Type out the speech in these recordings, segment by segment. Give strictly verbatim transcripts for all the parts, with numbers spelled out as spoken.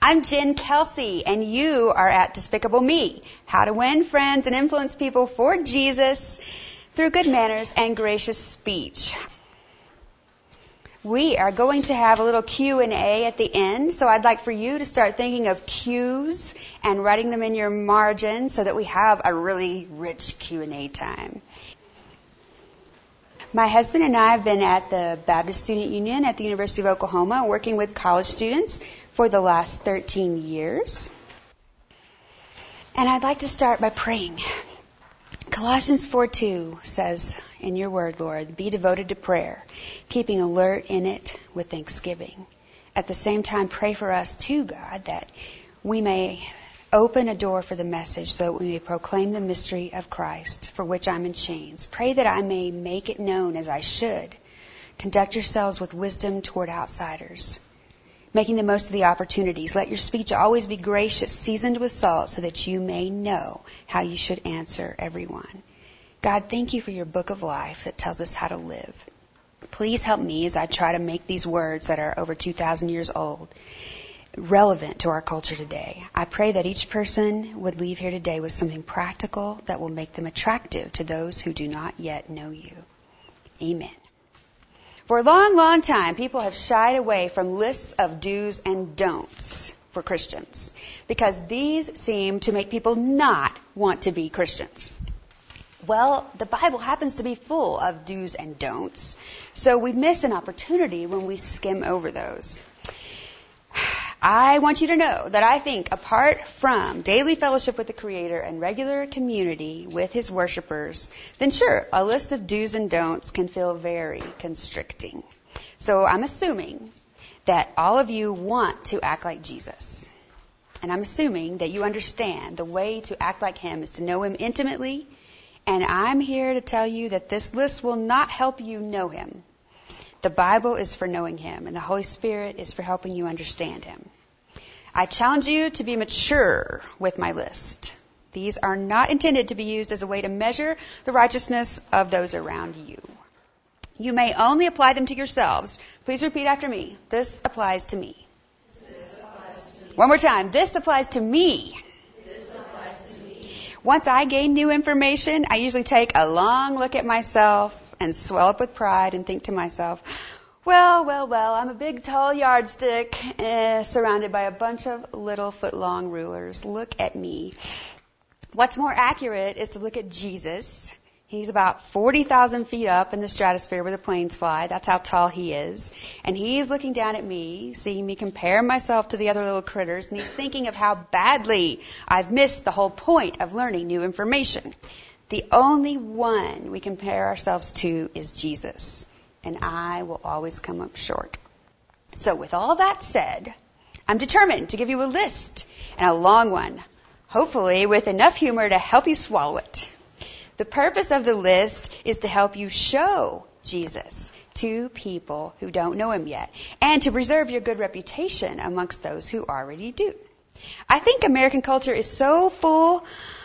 I'm Jen Kelsey, and you are at Despicable Me, how to win friends and influence people for Jesus through good manners and gracious speech. We are going to have a little Q and A at the end, so I'd like for you to start thinking of cues and writing them in your margin so that we have a really rich Q and A time. My husband and I have been at the Baptist Student Union at the University of Oklahoma working with college students for the last thirteen years. And I'd like to start by praying. Colossians four two says, in your word, Lord, be devoted to prayer, keeping alert in it with thanksgiving. At the same time, pray for us too, God, that we may open a door for the message so that we may proclaim the mystery of Christ, for which I'm in chains. Pray that I may make it known as I should. Conduct yourselves with wisdom toward outsiders, making the most of the opportunities. Let your speech always be gracious, seasoned with salt, so that you may know how you should answer everyone. God, thank you for your book of life that tells us how to live. Please help me as I try to make these words that are over two thousand years old relevant to our culture today. I pray that each person would leave here today with something practical that will make them attractive to those who do not yet know you. Amen. For a long, long time, people have shied away from lists of do's and don'ts for Christians because these seem to make people not want to be Christians. Well, the Bible happens to be full of do's and don'ts, so we miss an opportunity when we skim over those. I want you to know that I think apart from daily fellowship with the Creator and regular community with His worshipers, then sure, a list of do's and don'ts can feel very constricting. So I'm assuming that all of you want to act like Jesus. And I'm assuming that you understand the way to act like Him is to know Him intimately. And I'm here to tell you that this list will not help you know Him. The Bible is for knowing Him, and the Holy Spirit is for helping you understand Him. I challenge you to be mature with my list. These are not intended to be used as a way to measure the righteousness of those around you. You may only apply them to yourselves. Please repeat after me. This applies to me. This applies to me. One more time. This applies to me. This applies to me. Once I gain new information, I usually take a long look at myself and swell up with pride and think to myself, well, well, well, I'm a big, tall yardstick eh, surrounded by a bunch of little foot-long rulers. Look at me. What's more accurate is to look at Jesus. He's about forty thousand feet up in the stratosphere where the planes fly. That's how tall He is. And He's looking down at me, seeing me compare myself to the other little critters, and He's thinking of how badly I've missed the whole point of learning new information. The only one we compare ourselves to is Jesus, and I will always come up short. So with all that said, I'm determined to give you a list, and a long one, hopefully with enough humor to help you swallow it. The purpose of the list is to help you show Jesus to people who don't know Him yet, and to preserve your good reputation amongst those who already do. I think American culture is so full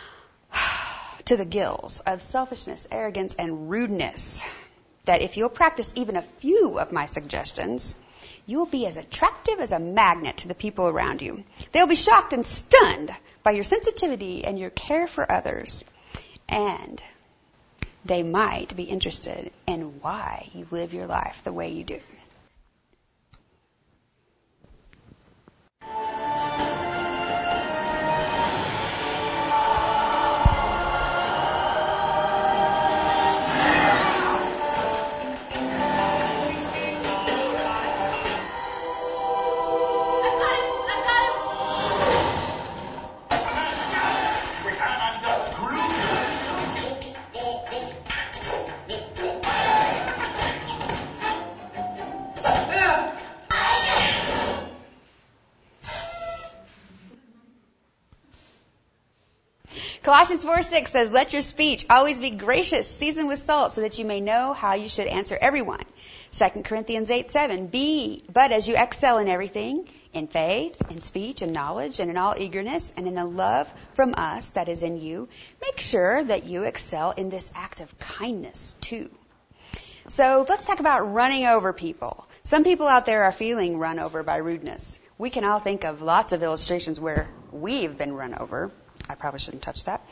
to the gills of selfishness, arrogance, and rudeness that if you'll practice even a few of my suggestions, you'll be as attractive as a magnet to the people around you. They'll be shocked and stunned by your sensitivity and your care for others. And they might be interested in why you live your life the way you do. Colossians four six says, let your speech always be gracious, seasoned with salt, so that you may know how you should answer everyone. Second Corinthians eight seven, be, but as you excel in everything, in faith, in speech, in knowledge, and in all eagerness, and in the love from us that is in you, make sure that you excel in this act of kindness too. So let's talk about running over people. Some people out there are feeling run over by rudeness. We can all think of lots of illustrations where we've been run over. I probably shouldn't touch that.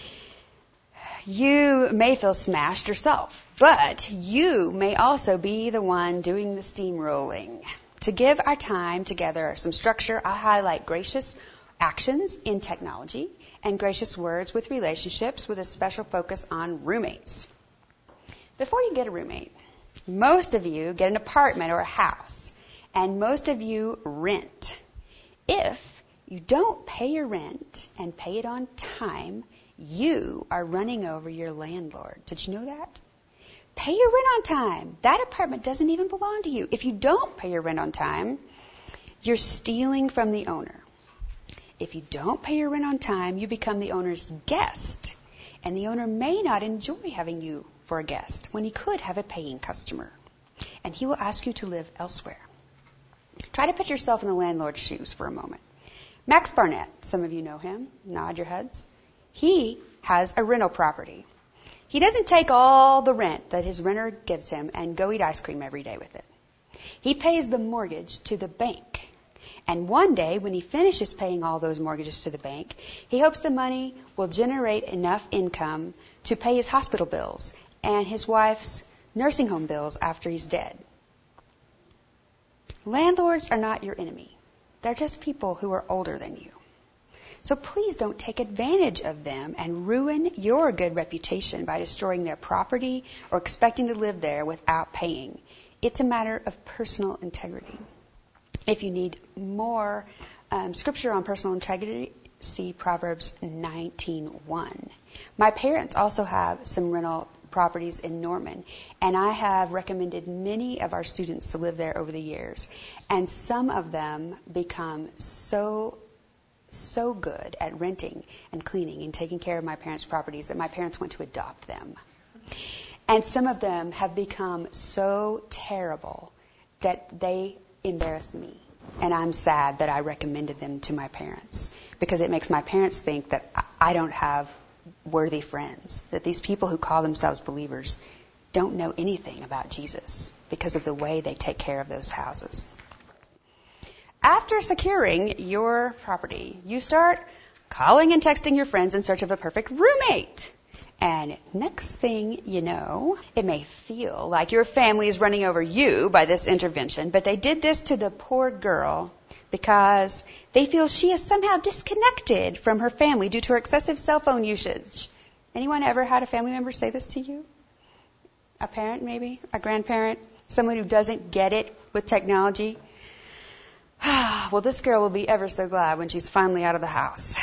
You may feel smashed yourself, but you may also be the one doing the steamrolling. To give our time together some structure, I'll highlight gracious actions in technology and gracious words with relationships with a special focus on roommates. Before you get a roommate, most of you get an apartment or a house, and most of you rent. If you don't pay your rent and pay it on time, you are running over your landlord. Did you know that? Pay your rent on time. That apartment doesn't even belong to you. If you don't pay your rent on time, you're stealing from the owner. If you don't pay your rent on time, you become the owner's guest. And the owner may not enjoy having you for a guest when he could have a paying customer. And he will ask you to live elsewhere. Try to put yourself in the landlord's shoes for a moment. Max Barnett, some of you know him. Nod your heads. He has a rental property. He doesn't take all the rent that his renter gives him and go eat ice cream every day with it. He pays the mortgage to the bank. And one day, when he finishes paying all those mortgages to the bank, he hopes the money will generate enough income to pay his hospital bills and his wife's nursing home bills after he's dead. Landlords are not your enemy. They're just people who are older than you. So please don't take advantage of them and ruin your good reputation by destroying their property or expecting to live there without paying. It's a matter of personal integrity. If you need more um, scripture on personal integrity, see Proverbs nineteen one. My parents also have some rental properties in Norman, and I have recommended many of our students to live there over the years. And some of them become so so good at renting and cleaning and taking care of my parents' properties that my parents went to adopt them. And some of them have become so terrible that they embarrass me. And I'm sad that I recommended them to my parents, because it makes my parents think that I don't have worthy friends, that these people who call themselves believers don't know anything about Jesus because of the way they take care of those houses. After securing your property, you start calling and texting your friends in search of a perfect roommate. And next thing you know, it may feel like your family is running over you by this intervention, but they did this to the poor girl because they feel she is somehow disconnected from her family due to her excessive cell phone usage. Anyone ever had a family member say this to you? A parent maybe? A grandparent? Someone who doesn't get it with technology? Well, this girl will be ever so glad when she's finally out of the house.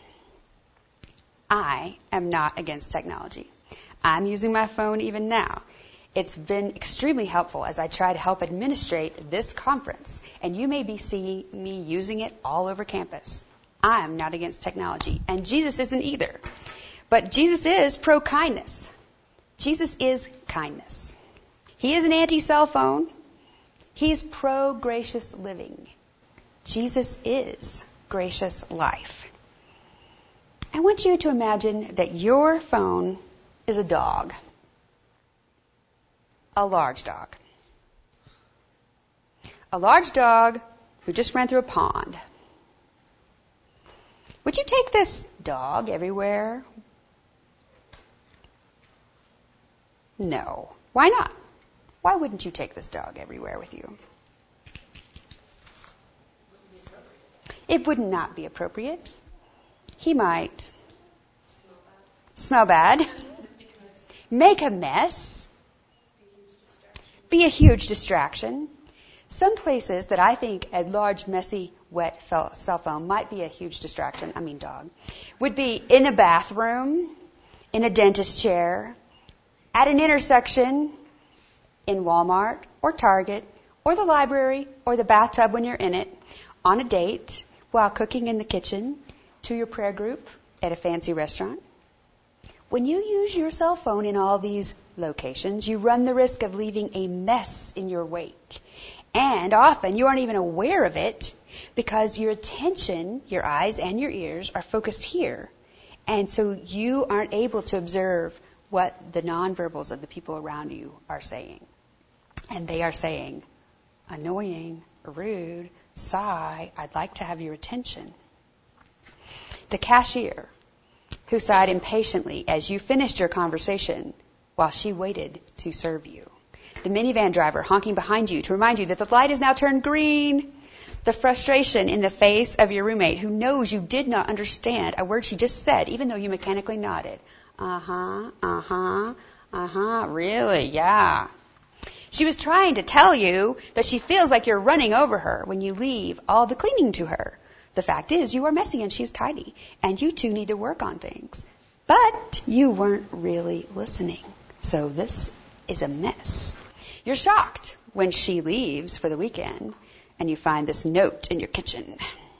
I am not against technology. I'm using my phone even now. It's been extremely helpful as I try to help administrate this conference, and you may be seeing me using it all over campus. I'm not against technology, and Jesus isn't either. But Jesus is pro-kindness. Jesus is kindness. He is an anti-cell phone. He is pro-gracious living. Jesus is gracious life. I want you to imagine that your phone is a dog. A large dog. A large dog who just ran through a pond. Would you take this dog everywhere? No. Why not? Why wouldn't you take this dog everywhere with you? It would not be appropriate. He might smell bad, make a mess, be a huge distraction. Some places that I think a large, messy, wet cell phone might be a huge distraction, I mean dog, would be in a bathroom, in a dentist chair, at an intersection, in Walmart or Target or the library or the bathtub when you're in it, on a date, while cooking in the kitchen, to your prayer group at a fancy restaurant. When you use your cell phone in all these locations, you run the risk of leaving a mess in your wake. And often you aren't even aware of it because your attention, your eyes and your ears are focused here. And so you aren't able to observe what the nonverbals of the people around you are saying. And they are saying, annoying, rude, Sigh, I'd like to have your attention. The cashier, who sighed impatiently as you finished your conversation while she waited to serve you. The minivan driver honking behind you to remind you that the light is now turned green. The frustration in the face of your roommate who knows you did not understand a word she just said, even though you mechanically nodded. Uh-huh, uh-huh, uh-huh, really, yeah. She was trying to tell you that she feels like you're running over her when you leave all the cleaning to her. The fact is, you are messy and she's tidy, and you two need to work on things. But you weren't really listening, so this is a mess. You're shocked when she leaves for the weekend, and you find this note in your kitchen.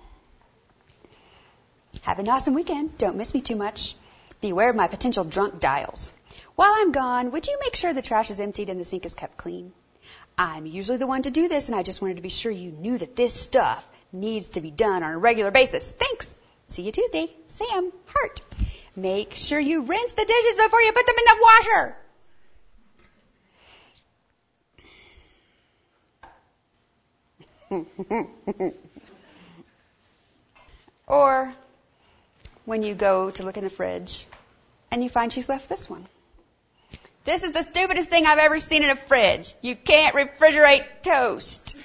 Have an awesome weekend. Don't miss me too much. Beware of my potential drunk dials. While I'm gone, would you make sure the trash is emptied and the sink is kept clean? I'm usually the one to do this, and I just wanted to be sure you knew that this stuff needs to be done on a regular basis. Thanks. See you Tuesday. Sam, Hart. Make sure you rinse the dishes before you put them in the washer. Or when you go to look in the fridge and you find she's left this one. This is the stupidest thing I've ever seen in a fridge. You can't refrigerate toast.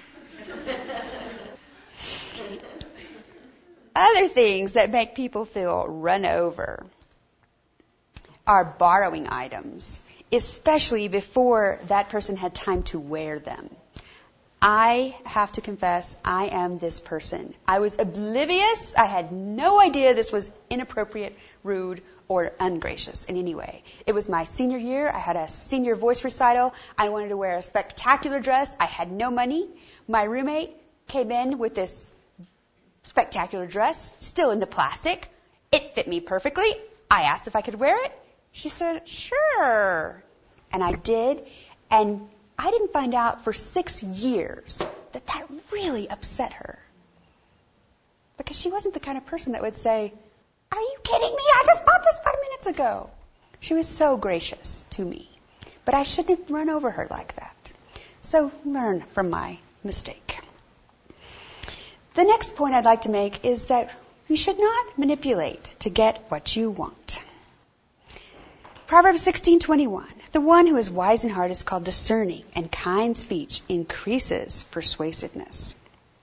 Other things that make people feel run over are borrowing items, especially before that person had time to wear them. I have to confess, I am this person. I was oblivious. I had no idea this was inappropriate, rude, or ungracious in any way. It was my senior year. I had a senior voice recital. I wanted to wear a spectacular dress. I had no money. My roommate came in with this spectacular dress, still in the plastic. It fit me perfectly. I asked if I could wear it. She said, sure. And I did. And I didn't find out for six years that that really upset her. Because she wasn't the kind of person that would say, are you kidding me? I just bought this five minutes ago. She was so gracious to me. But I shouldn't have run over her like that. So learn from my mistake. The next point I'd like to make is that you should not manipulate to get what you want. Proverbs sixteen twenty-one. The one who is wise in heart is called discerning, and kind speech increases persuasiveness.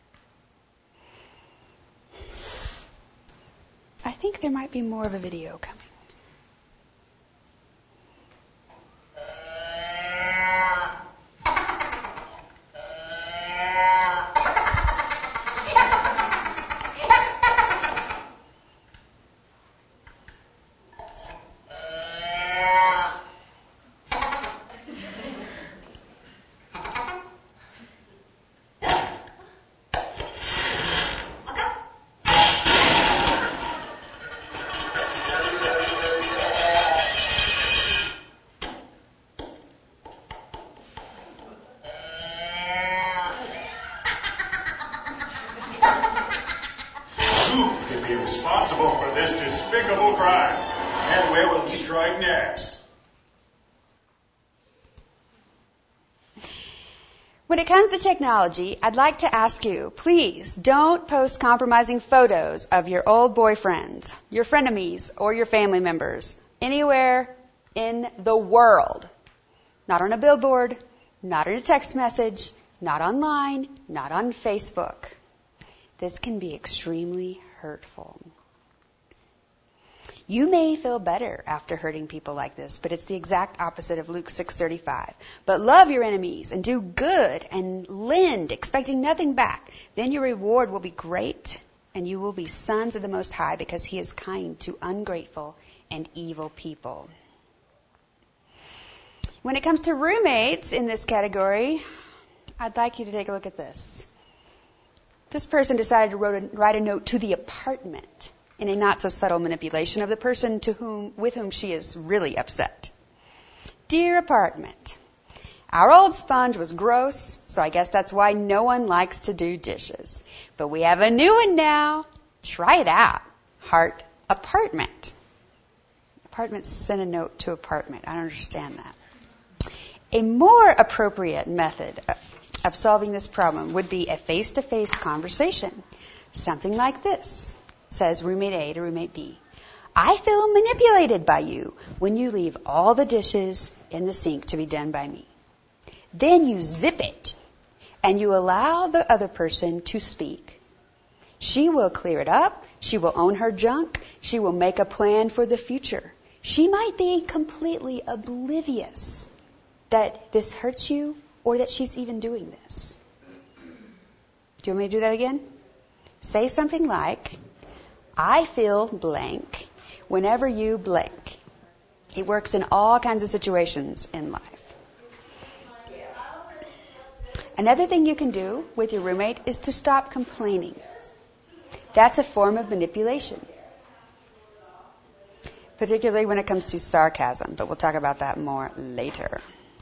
I think there might be more of a video coming. Responsible for this despicable crime. And where will he strike next? When it comes to technology, I'd like to ask you, please don't post compromising photos of your old boyfriends, your frenemies, or your family members anywhere in the world. Not on a billboard, not in a text message, not online, not on Facebook. This can be extremely hurtful. You may feel better after hurting people like this, but it's the exact opposite of Luke six thirty-five. But love your enemies and do good and lend, expecting nothing back. Then your reward will be great, and you will be sons of the Most High, because He is kind to ungrateful and evil people. When it comes to roommates in this category, I'd like you to take a look at this. This person decided to wrote a, write a note to the apartment in a not-so-subtle manipulation of the person to whom, with whom she is really upset. Dear apartment, our old sponge was gross, so I guess that's why no one likes to do dishes. But we have a new one now. Try it out. Heart apartment. Apartment sent a note to apartment. I don't understand that. A more appropriate method of solving this problem would be a face-to-face conversation. Something like this, says roommate A to roommate B. I feel manipulated by you when you leave all the dishes in the sink to be done by me. Then you zip it and you allow the other person to speak. She will clear it up. She will own her junk. She will make a plan for the future. She might be completely oblivious that this hurts you or that she's even doing this. Do you want me to do that again? Say something like, I feel blank whenever you blank. It works in all kinds of situations in life. Another thing you can do with your roommate is to stop complaining. That's a form of manipulation, particularly when it comes to sarcasm, but we'll talk about that more later.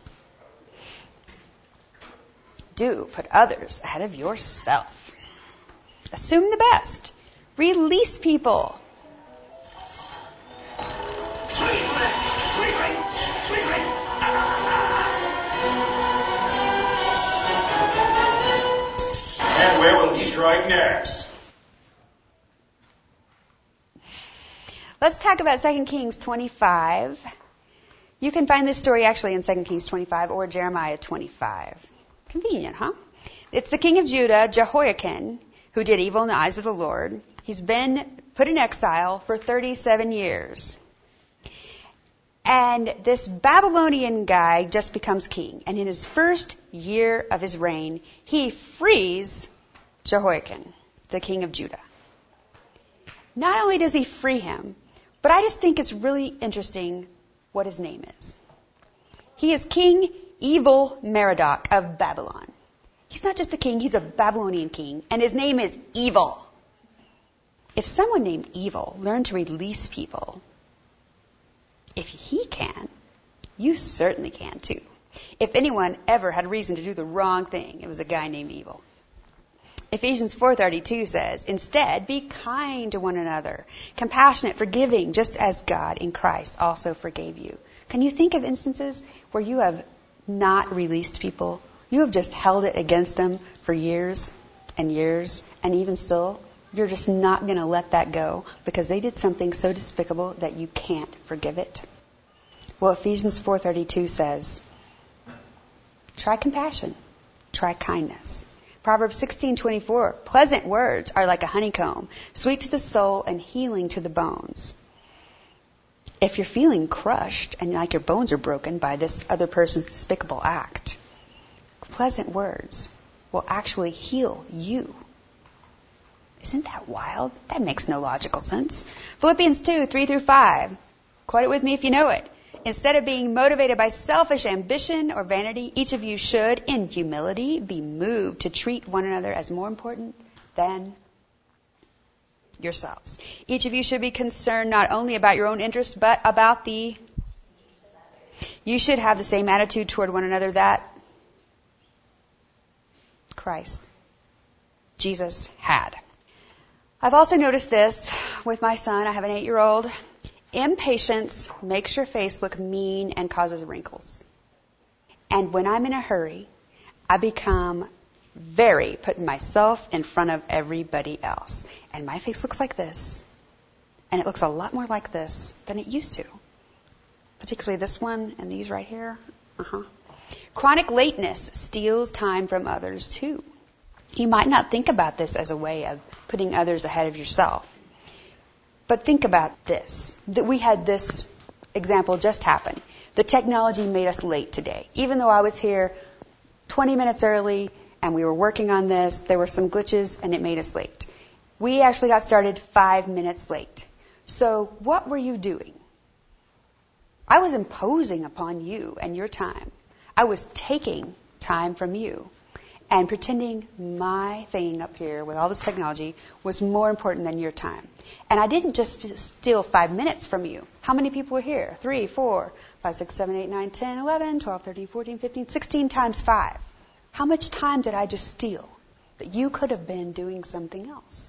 Do put others ahead of yourself. Assume the best. Release people. And where will he strike next? Let's talk about Second Kings twenty-five. You can find this story actually in Second Kings twenty-five or Jeremiah twenty-five. Convenient, huh? It's the king of Judah, Jehoiakim, who did evil in the eyes of the Lord. He's been put in exile for thirty-seven years. And this Babylonian guy just becomes king. And in his first year of his reign, he frees Jehoiakim, the king of Judah. Not only does he free him, but I just think it's really interesting what his name is. He is King Evil Merodach of Babylon. He's not just a king, he's a Babylonian king, and his name is Evil. If someone named Evil learned to release people, if he can, you certainly can too. If anyone ever had a reason to do the wrong thing, it was a guy named Evil. Ephesians four thirty-two says, instead, be kind to one another, compassionate, forgiving, just as God in Christ also forgave you. Can you think of instances where you have not released people? You have just held it against them for years and years, and even still, you're just not going to let that go because they did something so despicable that you can't forgive it. Well, Ephesians four thirty-two says, try compassion, try kindness. Proverbs sixteen twenty-four, pleasant words are like a honeycomb, sweet to the soul and healing to the bones. If you're feeling crushed and like your bones are broken by this other person's despicable act, pleasant words will actually heal you. Isn't that wild? That makes no logical sense. Philippians two, three through five. Quote it with me if you know it. Instead of being motivated by selfish ambition or vanity, each of you should, in humility, be moved to treat one another as more important than yourselves. Each of you should be concerned not only about your own interests, but about the... You should have the same attitude toward one another that Christ, Jesus, had. I've also noticed this with my son. I have an eight-year-old. Impatience makes your face look mean and causes wrinkles. And when I'm in a hurry, I become very putting myself in front of everybody else. And my face looks like this. And it looks a lot more like this than it used to. Particularly this one and these right here. Uh-huh. Chronic lateness steals time from others too. You might not think about this as a way of putting others ahead of yourself. But think about this, that we had this example just happen. The technology made us late today. Even though I was here twenty minutes early and we were working on this, there were some glitches and it made us late. We actually got started five minutes late. So what were you doing? I was imposing upon you and your time. I was taking time from you and pretending my thing up here with all this technology was more important than your time. And I didn't just steal five minutes from you. How many people were here? Three, four, five, six, seven, eight, nine, ten, eleven, twelve, thirteen, fourteen, fifteen, sixteen times five. How much time did I just steal that you could have been doing something else?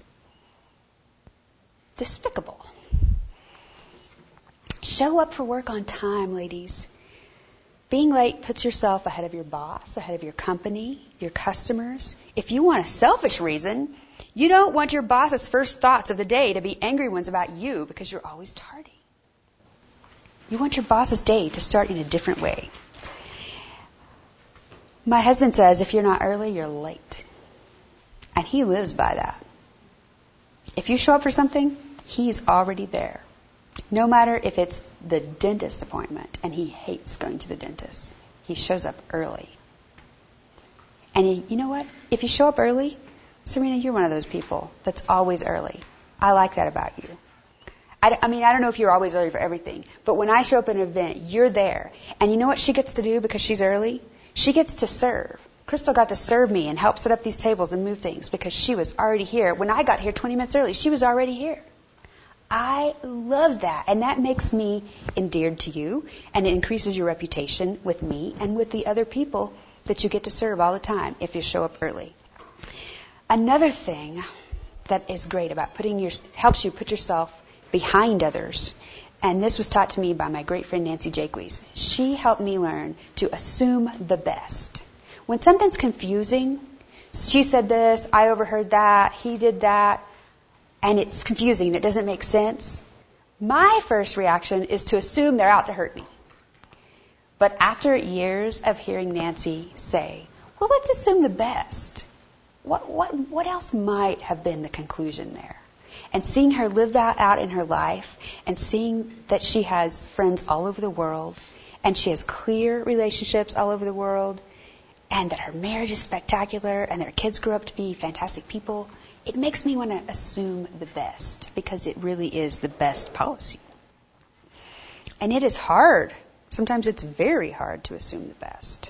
Despicable. Show up for work on time, ladies. Being late puts yourself ahead of your boss, ahead of your company, your customers. If you want a selfish reason, you don't want your boss's first thoughts of the day to be angry ones about you because you're always tardy. You want your boss's day to start in a different way. My husband says, if you're not early, you're late. And he lives by that. If you show up for something, he's already there. No matter if it's the dentist appointment, and he hates going to the dentist. He shows up early. And he, you know what? If you show up early, Serena, you're one of those people that's always early. I like that about you. I, I mean, I don't know if you're always early for everything, but when I show up at an event, you're there. And you know what she gets to do because she's early? She gets to serve. Crystal got to serve me and help set up these tables and move things because she was already here. When I got here twenty minutes early, she was already here. I love that, and that makes me endeared to you, and it increases your reputation with me and with the other people that you get to serve all the time if you show up early. Another thing that is great about putting your helps you put yourself behind others, and this was taught to me by my great friend Nancy Jaques. She helped me learn to assume the best. When something's confusing, she said this, I overheard that, he did that, and it's confusing, it doesn't make sense, my first reaction is to assume they're out to hurt me. But after years of hearing Nancy say, well, let's assume the best, what what what else might have been the conclusion there? And seeing her live that out in her life, and seeing that she has friends all over the world, and she has clear relationships all over the world, and that her marriage is spectacular, and that her kids grew up to be fantastic people, it makes me want to assume the best, because it really is the best policy. And it is hard. Sometimes it's very hard to assume the best.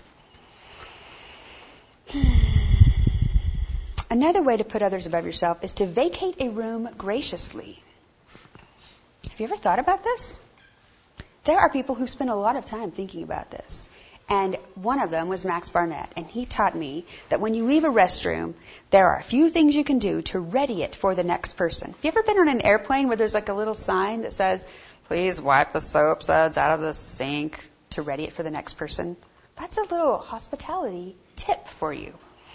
Another way to put others above yourself is to vacate a room graciously. Have you ever thought about this? There are people who spend a lot of time thinking about this. And one of them was Max Barnett, and he taught me that when you leave a restroom, there are a few things you can do to ready it for the next person. Have you ever been on an airplane where there's like a little sign that says, please wipe the soap suds out of the sink to ready it for the next person? That's a little hospitality tip for you.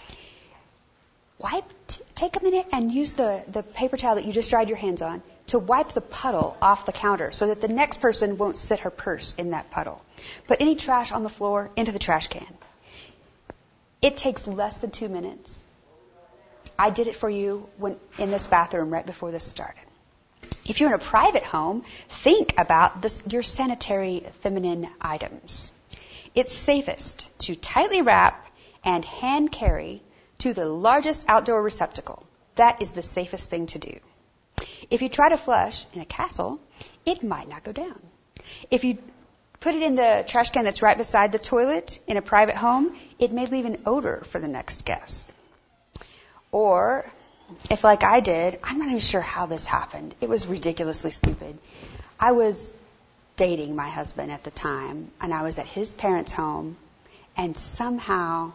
Wipe, t- take a minute and use the, the paper towel that you just dried your hands on to wipe the puddle off the counter so that the next person won't sit her purse in that puddle. Put any trash on the floor into the trash can. It takes less than two minutes. I did it for you when in this bathroom right before this started. If you're in a private home, think about this, your sanitary feminine items. It's safest to tightly wrap and hand carry to the largest outdoor receptacle. That is the safest thing to do. If you try to flush in a castle, it might not go down. If you put it in the trash can that's right beside the toilet in a private home, it may leave an odor for the next guest. Or, if like I did, I'm not even sure how this happened. It was ridiculously stupid. I was dating my husband at the time, and I was at his parents' home, and somehow,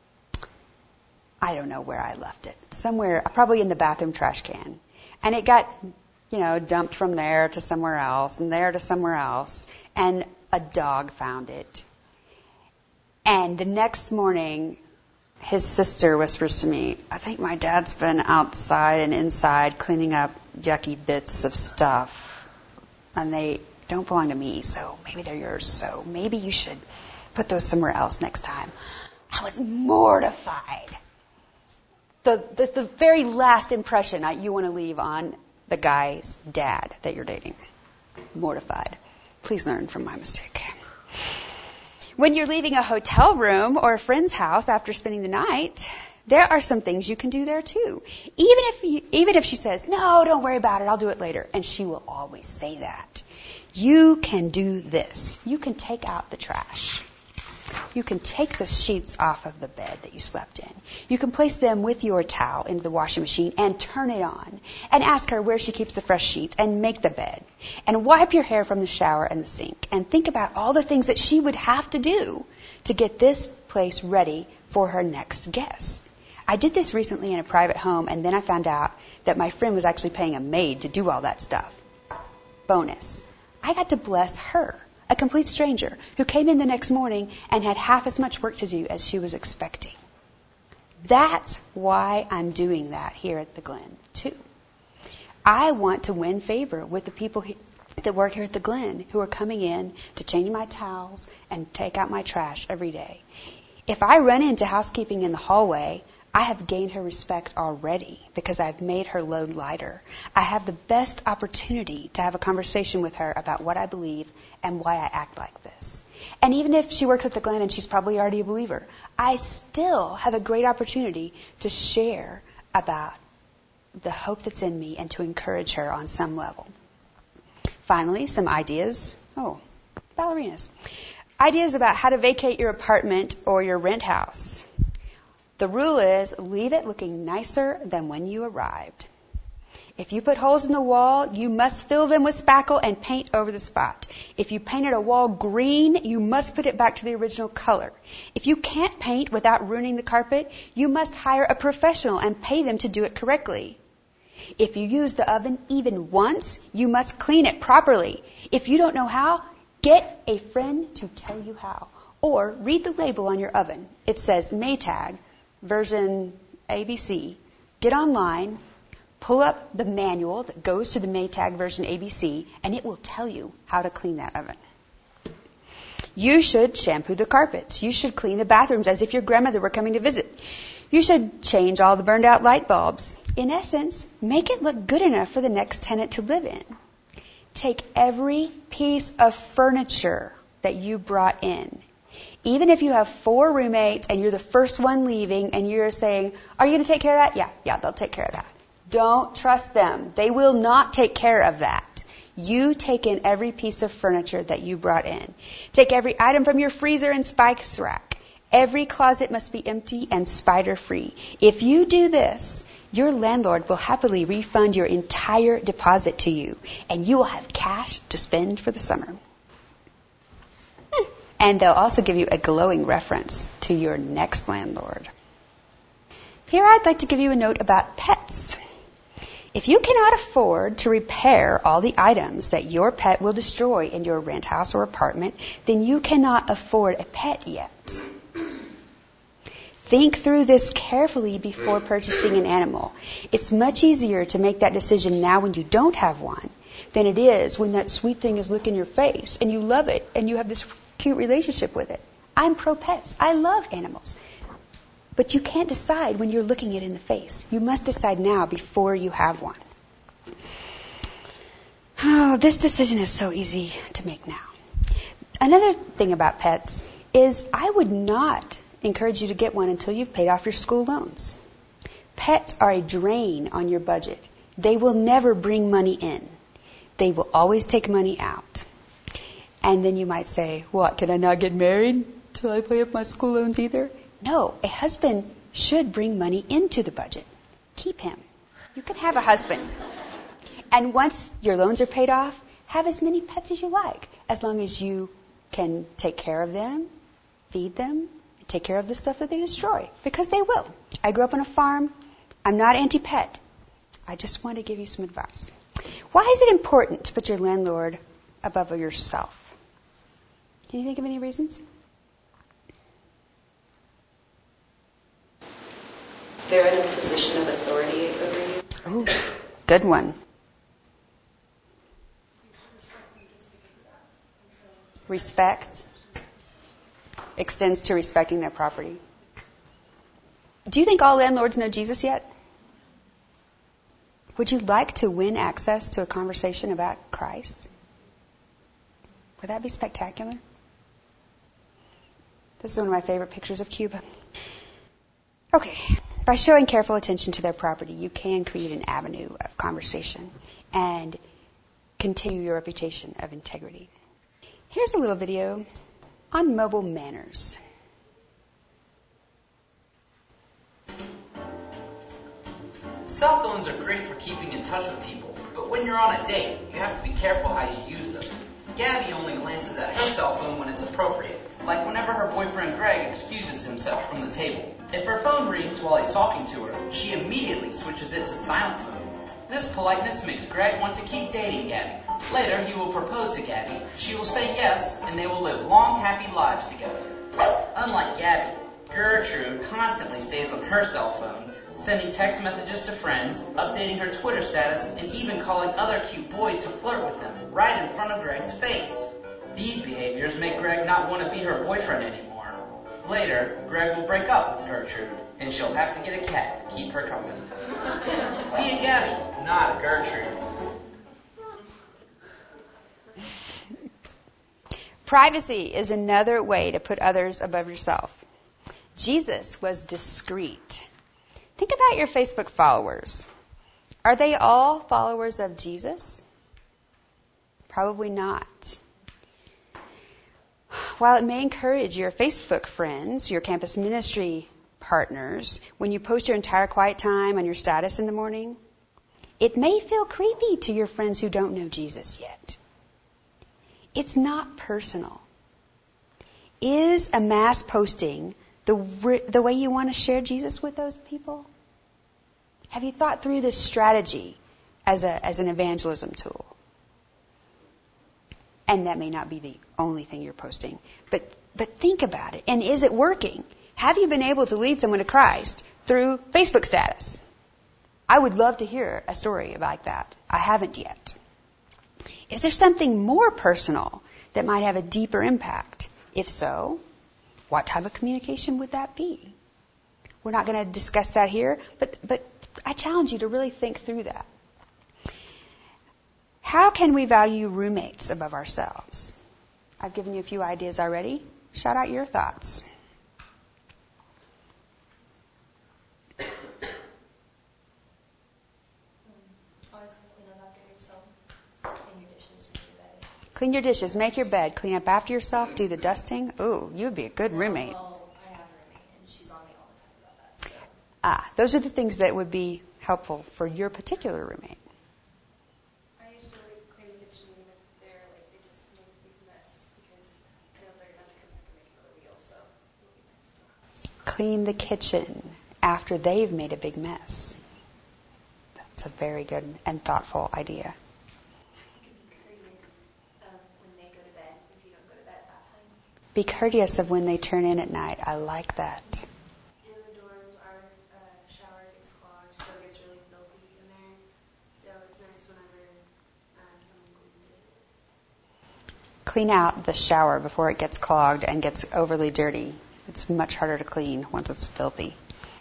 I don't know where I left it. Somewhere, probably in the bathroom trash can. And it got, you know, dumped from there to somewhere else, and there to somewhere else. And a dog found it. And the next morning, his sister whispers to me, I think my dad's been outside and inside cleaning up yucky bits of stuff. And they don't belong to me, so maybe they're yours. So maybe you should put those somewhere else next time. I was mortified. The, the, the very last impression you want to leave on the guy's dad that you're dating. Mortified. Please learn from my mistake. When you're leaving a hotel room or a friend's house after spending the night, there are some things you can do there too. Even if you, even if she says, no, don't worry about it, I'll do it later. And she will always say that. You can do this. You can take out the trash. You can take the sheets off of the bed that you slept in. You can place them with your towel into the washing machine and turn it on. And ask her where she keeps the fresh sheets and make the bed. And wipe your hair from the shower and the sink. And think about all the things that she would have to do to get this place ready for her next guest. I did this recently in a private home, and then I found out that my friend was actually paying a maid to do all that stuff. Bonus. I got to bless her. a complete stranger who came in the next morning and had half as much work to do as she was expecting. That's why I'm doing that here at the Glen, too. I want to win favor with the people he, that work here at the Glen who are coming in to change my towels and take out my trash every day. If I run into housekeeping in the hallway, I have gained her respect already because I've made her load lighter. I have the best opportunity to have a conversation with her about what I believe and why I act like this. And even if she works at the Glen and she's probably already a believer, I still have a great opportunity to share about the hope that's in me and to encourage her on some level. Finally, some ideas. Oh, ballerinas. Ideas about how to vacate your apartment or your rent house. The rule is leave it looking nicer than when you arrived. If you put holes in the wall, you must fill them with spackle and paint over the spot. If you painted a wall green, you must put it back to the original color. If you can't paint without ruining the carpet, you must hire a professional and pay them to do it correctly. If you use the oven even once, you must clean it properly. If you don't know how, get a friend to tell you how. Or read the label on your oven. It says Maytag, version A B C. Get online, pull up the manual that goes to the Maytag version A B C, and it will tell you how to clean that oven. You should shampoo the carpets. You should clean the bathrooms as if your grandmother were coming to visit. You should change all the burned out light bulbs. In essence, make it look good enough for the next tenant to live in. Take every piece of furniture that you brought in. Even if you have four roommates and you're the first one leaving and you're saying, are you going to take care of that? Yeah, yeah, they'll take care of that. Don't trust them. They will not take care of that. You take in every piece of furniture that you brought in. Take every item from your freezer and spice rack. Every closet must be empty and spider-free. If you do this, your landlord will happily refund your entire deposit to you, and you will have cash to spend for the summer. And they'll also give you a glowing reference to your next landlord. Here I'd like to give you a note about pets. If you cannot afford to repair all the items that your pet will destroy in your rent house or apartment, then you cannot afford a pet yet. Think through this carefully before purchasing an animal. It's much easier to make that decision now when you don't have one than it is when that sweet thing is licking your face and you love it and you have this cute relationship with it. I'm pro-pets. I love animals. But you can't decide when you're looking it in the face. You must decide now before you have one. Oh, this decision is so easy to make now. Another thing about pets is I would not encourage you to get one until you've paid off your school loans. Pets are a drain on your budget. They will never bring money in. They will always take money out. And then you might say, what, can I not get married till I pay up my school loans either? No, a husband should bring money into the budget. Keep him. You can have a husband. And once your loans are paid off, have as many pets as you like, as long as you can take care of them, feed them, and take care of the stuff that they destroy, because they will. I grew up on a farm. I'm not anti-pet. I just want to give you some advice. Why is it important to put your landlord above yourself? Can you think of any reasons? They're in a position of authority over you. Ooh, good one. Respect extends to respecting their property. Do you think all landlords know Jesus yet? Would you like to win access to a conversation about Christ? Would that be spectacular? This is one of my favorite pictures of Cuba. Okay. By showing careful attention to their property, you can create an avenue of conversation and continue your reputation of integrity. Here's a little video on mobile manners. Cell phones are great for keeping in touch with people, but when you're on a date, you have to be careful how you use them. Gabby only glances at her cell phone when it's appropriate, like whenever her boyfriend Greg excuses himself from the table. If her phone rings while he's talking to her, she immediately switches it to silent mode. This politeness makes Greg want to keep dating Gabby. Later, he will propose to Gabby. She will say yes, and they will live long, happy lives together. Unlike Gabby, Gertrude constantly stays on her cell phone, sending text messages to friends, updating her Twitter status, and even calling other cute boys to flirt with them right in front of Greg's face. These behaviors make Greg not want to be her boyfriend anymore. Later, Greg will break up with Gertrude, and she'll have to get a cat to keep her company. Be a Gabby, not a Gertrude. Privacy is another way to put others above yourself. Jesus was discreet. Think about your Facebook followers. Are they all followers of Jesus? Probably not. While it may encourage your Facebook friends, your campus ministry partners, when you post your entire quiet time on your status in the morning, it may feel creepy to your friends who don't know Jesus yet. It's not personal. Is a mass posting the, the way you want to share Jesus with those people? Have you thought through this strategy as a as an evangelism tool? And that may not be the only thing you're posting, but but think about it. And is it working? Have you been able to lead someone to Christ through Facebook status? I would love to hear a story like that. I haven't yet. Is there something more personal that might have a deeper impact? If so, what type of communication would that be? We're not going to discuss that here, but but I challenge you to really think through that. How can we value roommates above ourselves? I've given you a few ideas already. Shout out your thoughts. Clean your dishes, make your bed, clean up after yourself, do the dusting. Ooh, you would be a good roommate. Well, I have a roommate, and she's on me all the time about that. So. Ah, those are the things that would be helpful for your particular roommate. I usually clean the kitchen even if they're like they just make a big mess because I know they're gonna come back and make another meal, so it'll be nice to Clean the kitchen after they've made a big mess. That's a very good and thoughtful idea. Be courteous of when they turn in at night. I like that. In the dorms, our uh, shower gets clogged, so it gets really filthy in there. So it's nice whenever uh, someone cleans it. Clean out the shower before it gets clogged and gets overly dirty. It's much harder to clean once it's filthy.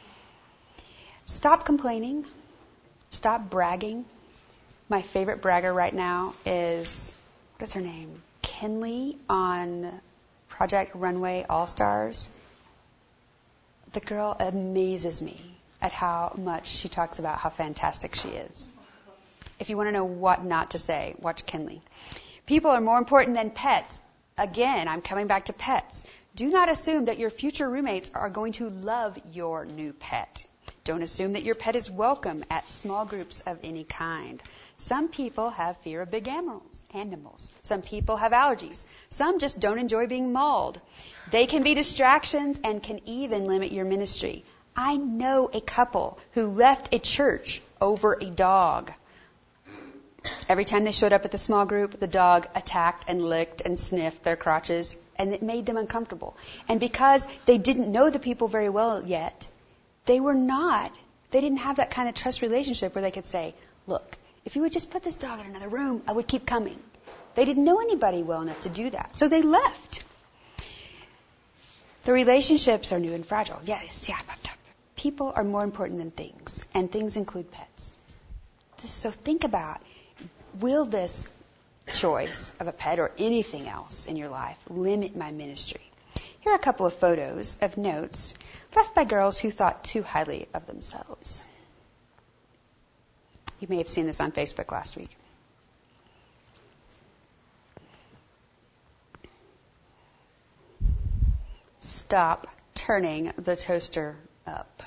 Stop complaining. Stop bragging. My favorite bragger right now is, what is her name? Kinley on Project Runway All-Stars. The girl amazes me at how much she talks about how fantastic she is. If you want to know what not to say, watch Kinley. People are more important than pets. Again, I'm coming back to pets. Do not assume that your future roommates are going to love your new pet. Don't assume that your pet is welcome at small groups of any kind. Some people have fear of big animals. animals. Some people have allergies. Some just don't enjoy being mauled. They can be distractions and can even limit your ministry. I know a couple who left a church over a dog. Every time they showed up at the small group, the dog attacked and licked and sniffed their crotches, and it made them uncomfortable. And because they didn't know the people very well yet, they were not, they didn't have that kind of trust relationship where they could say, look, if you would just put this dog in another room, I would keep coming. They didn't know anybody well enough to do that. So they left. The relationships are new and fragile. Yes, yeah. People are more important than things, and things include pets. Just so think about, will this choice of a pet or anything else in your life limit my ministry? Here are a couple of photos of notes left by girls who thought too highly of themselves. You may have seen this on Facebook last week. Stop turning the toaster up.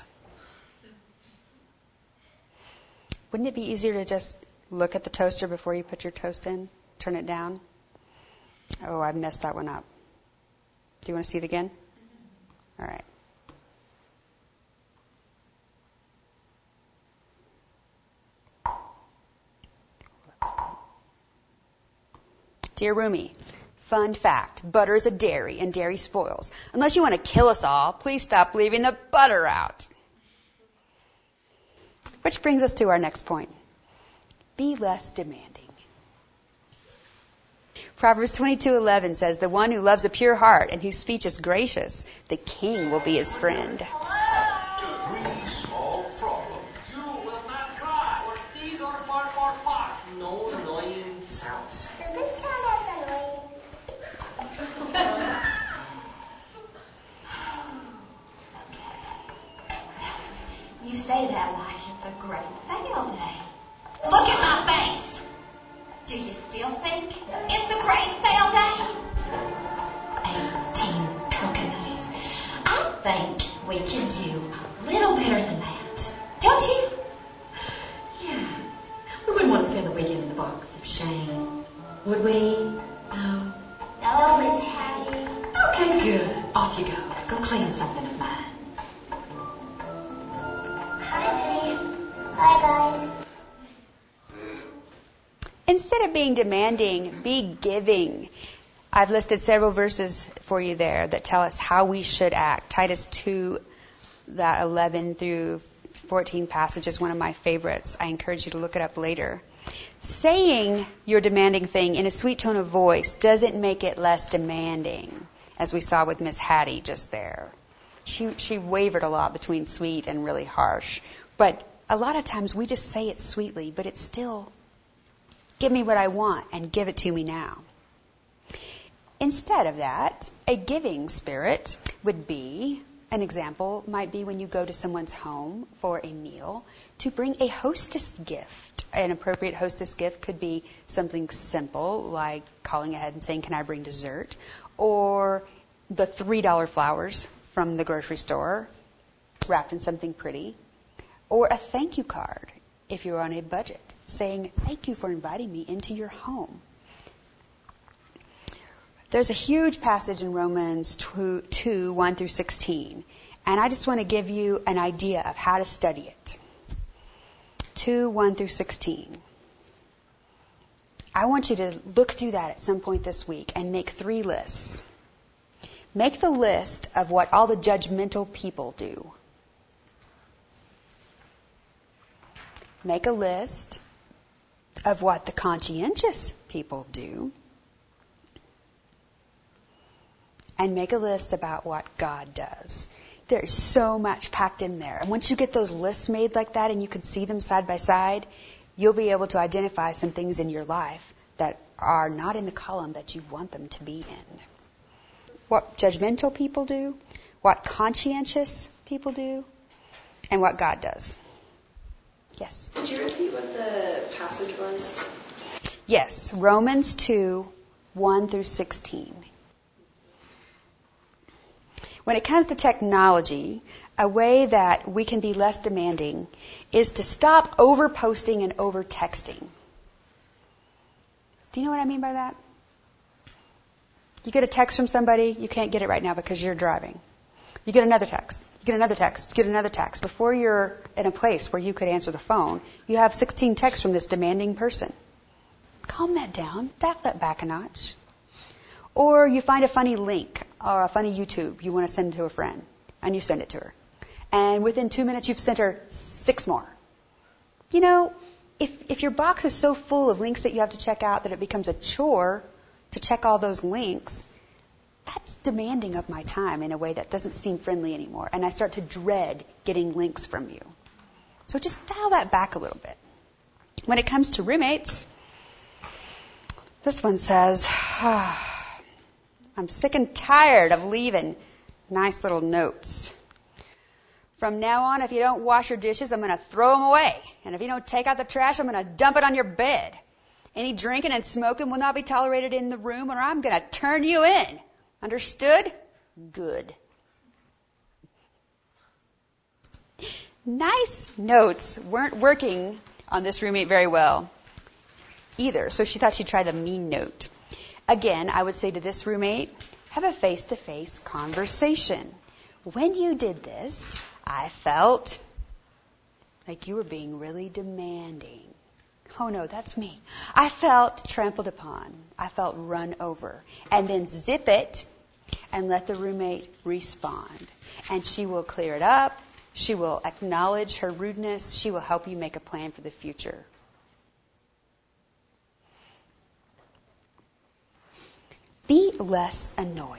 Wouldn't it be easier to just look at the toaster before you put your toast in? Turn it down? Oh, I messed that one up. Do you want to see it again? All right. Dear Rumi, fun fact, butter is a dairy and dairy spoils. Unless you want to kill us all, please stop leaving the butter out. Which brings us to our next point. Be less demanding. Proverbs twenty-two eleven says, the one who loves a pure heart and whose speech is gracious, the king will be his friend. Three small problems. You will not cry or sneeze or bark or fart. No annoying sounds. Does this count as annoying? You say that like it's a great sale day. Look at my face. Do you still think it's a great sale day? Eighteen coconuts. I think we can do a little better than that. Don't you? Yeah. We wouldn't want to spend the weekend in the box of shame, would we? No. No, Miss Hattie. Okay, good. Off you go. Go clean something of mine. Hi, Hi, guys. Instead of being demanding, be giving. I've listed several verses for you there that tell us how we should act. Titus two, that eleven through fourteen passage is one of my favorites. I encourage you to look it up later. Saying your demanding thing in a sweet tone of voice doesn't make it less demanding, as we saw with Miss Hattie just there. She, she wavered a lot between sweet and really harsh. But a lot of times we just say it sweetly, but it's still, give me what I want and give it to me now. Instead of that, a giving spirit would be, an example might be when you go to someone's home for a meal, to bring a hostess gift. An appropriate hostess gift could be something simple, like calling ahead and saying, can I bring dessert? Or the three dollar flowers from the grocery store, wrapped in something pretty. Or a thank you card, if you're on a budget, saying, thank you for inviting me into your home. There's a huge passage in Romans two, one through sixteen. And I just want to give you an idea of how to study it. two, one through sixteen. I want you to look through that at some point this week and make three lists. Make the list of what all the judgmental people do. Make a list of what the conscientious people do. And make a list about what God does. There's so much packed in there. And once you get those lists made like that and you can see them side by side, you'll be able to identify some things in your life that are not in the column that you want them to be in. What judgmental people do, what conscientious people do, and what God does. Yes? Could you repeat what the passage was? Yes, Romans two, one through sixteen. When it comes to technology, a way that we can be less demanding is to stop over-posting and over-texting. Do you know what I mean by that? You get a text from somebody, you can't get it right now because you're driving. You get another text, you get another text, you get another text. Before you're in a place where you could answer the phone, you have sixteen texts from this demanding person. Calm that down, dial that back a notch. Or you find a funny link or a funny YouTube you want to send to a friend, and you send it to her. And within two minutes, you've sent her six more. You know, if if your box is so full of links that you have to check out that it becomes a chore to check all those links, that's demanding of my time in a way that doesn't seem friendly anymore. And I start to dread getting links from you. So just dial that back a little bit. When it comes to roommates, this one says, I'm sick and tired of leaving nice little notes. From now on, if you don't wash your dishes, I'm going to throw them away. And if you don't take out the trash, I'm going to dump it on your bed. Any drinking and smoking will not be tolerated in the room, or I'm going to turn you in. Understood? Good. Nice notes weren't working on this roommate very well either, so she thought she'd try the mean note. Again, I would say to this roommate, have a face-to-face conversation. When you did this, I felt like you were being really demanding. Oh no, that's me. I felt trampled upon. I felt run over. And then zip it and let the roommate respond. And she will clear it up. She will acknowledge her rudeness. She will help you make a plan for the future. Be less annoying.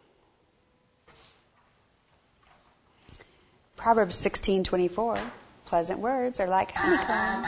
Proverbs sixteen twenty-four. Pleasant words are like honeycomb.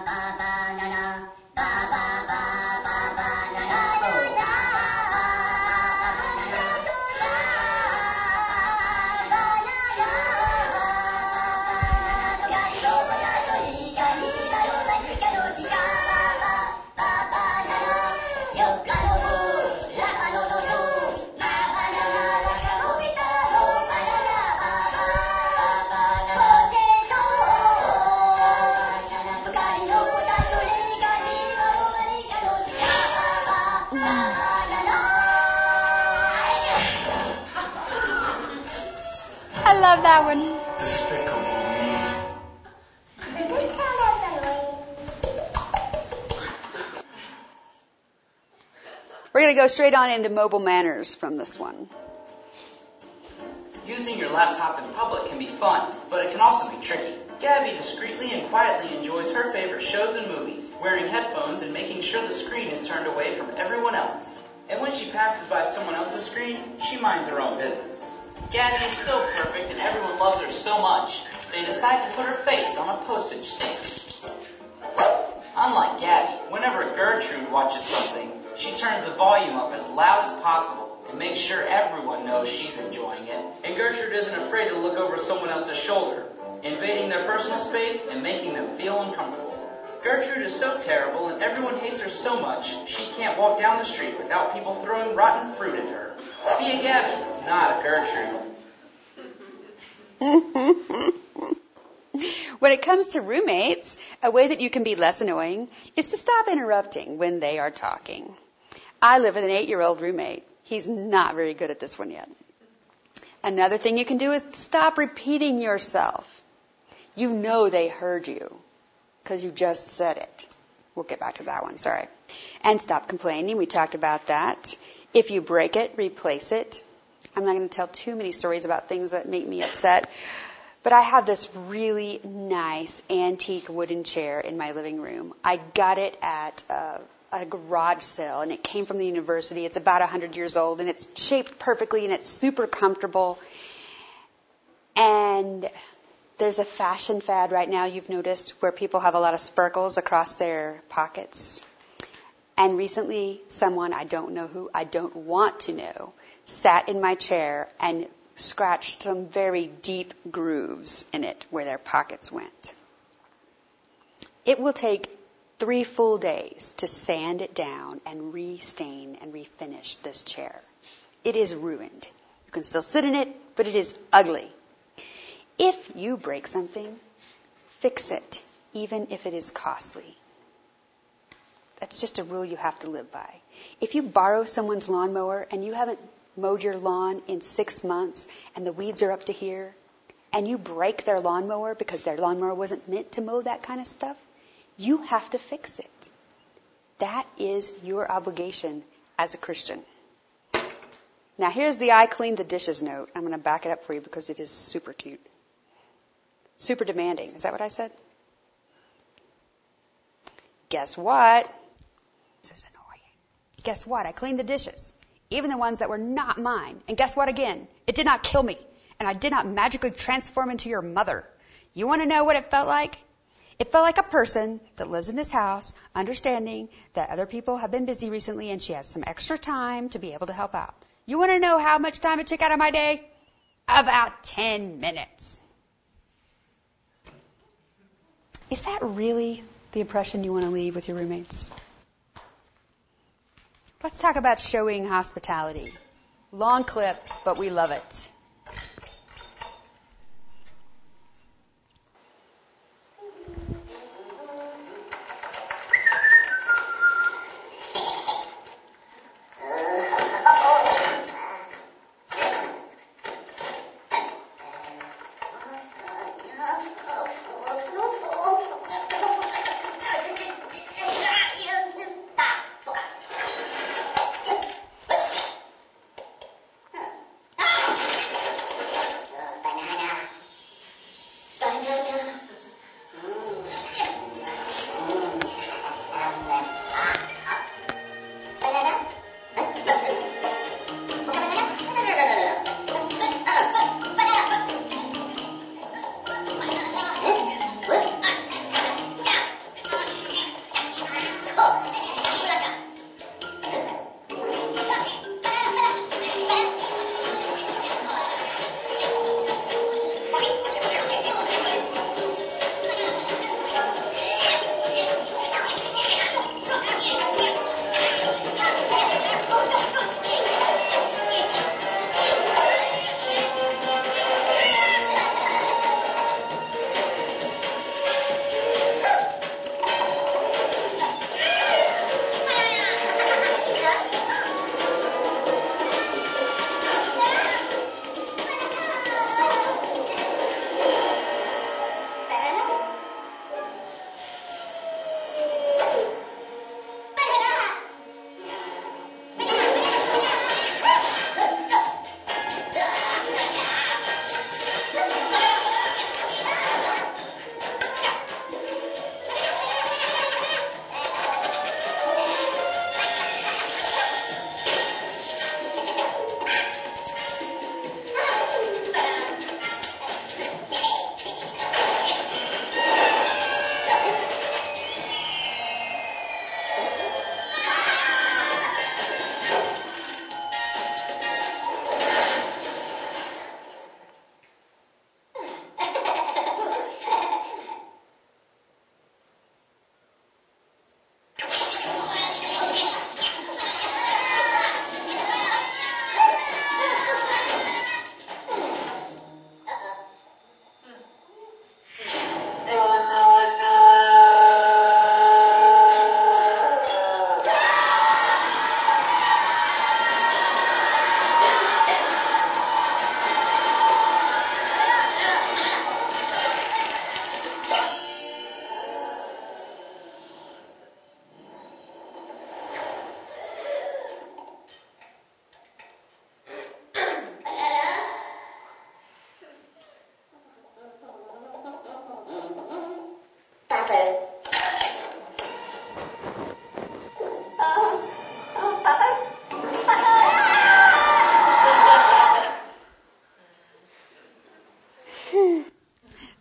I love that one. Despicable me. Does this count as annoying? We're going to go straight on into mobile manners from this one. Using your laptop in public can be fun, but it can also be tricky. Gabby discreetly and quietly enjoys her favorite shows and movies, wearing headphones and making sure the screen is turned away from everyone else. And when she passes by someone else's screen, she minds her own business. Gabby is so perfect and everyone loves her so much, they decide to put her face on a postage stamp. Unlike Gabby, whenever Gertrude watches something, she turns the volume up as loud as possible and makes sure everyone knows she's enjoying it. And Gertrude isn't afraid to look over someone else's shoulder, invading their personal space and making them feel uncomfortable. Gertrude is so terrible and everyone hates her so much, she can't walk down the street without people throwing rotten fruit at her. Be a Gabby, not a Gertrude. When it comes to roommates, a way that you can be less annoying is to stop interrupting when they are talking. I live with an eight-year-old roommate. He's not very good at this one yet. Another thing you can do is stop repeating yourself. You know they heard you because you just said it. We'll get back to that one, sorry. And stop complaining. We talked about that. If you break it, replace it. I'm not going to tell too many stories about things that make me upset. But I have this really nice antique wooden chair in my living room. I got it at a, a garage sale, and it came from the university. It's about one hundred years old, and it's shaped perfectly, and it's super comfortable. And there's a fashion fad right now, you've noticed, where people have a lot of sparkles across their pockets. And recently, someone, I don't know who, I don't want to know, sat in my chair and scratched some very deep grooves in it where their pockets went. It will take three full days to sand it down and re-stain and refinish this chair. It is ruined. You can still sit in it, but it is ugly. If you break something, fix it, even if it is costly. That's just a rule you have to live by. If you borrow someone's lawnmower and you haven't mowed your lawn in six months and the weeds are up to here, and you break their lawnmower because their lawnmower wasn't meant to mow that kind of stuff, you have to fix it. That is your obligation as a Christian. Now here's the I cleaned the dishes note. I'm going to back it up for you because it is super cute. Super demanding. Is that what I said? Guess what? This is annoying. Guess what? I cleaned the dishes. Even the ones that were not mine. And guess what again? It did not kill me. And I did not magically transform into your mother. You want to know what it felt like? It felt like a person that lives in this house, understanding that other people have been busy recently and she has some extra time to be able to help out. You want to know how much time it took out of my day? About ten minutes. Is that really the impression you want to leave with your roommates? Let's talk about showing hospitality. Long clip, but we love it.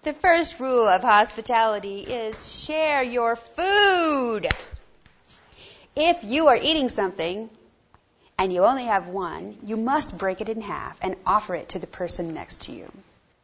The first rule of hospitality is share your food. If you are eating something and you only have one, you must break it in half and offer it to the person next to you.